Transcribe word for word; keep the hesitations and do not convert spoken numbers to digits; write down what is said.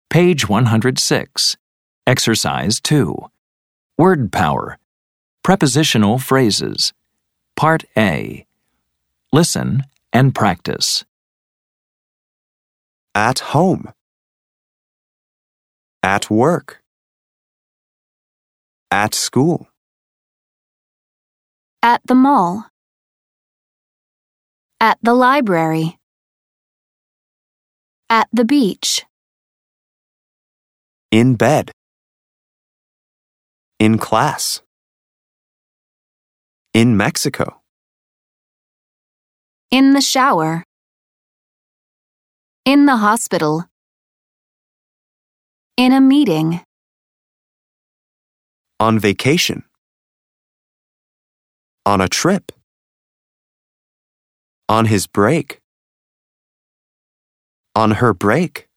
Page one hundred six. Exercise two. Word power. Prepositional phrases. Part A. Listen and practice. At home. At work. At school. At the mall. At the library. At the beach. In bed. In class. In Mexico. In the shower. In the hospital. In a meeting. On vacation. On a trip. On his break. On her break.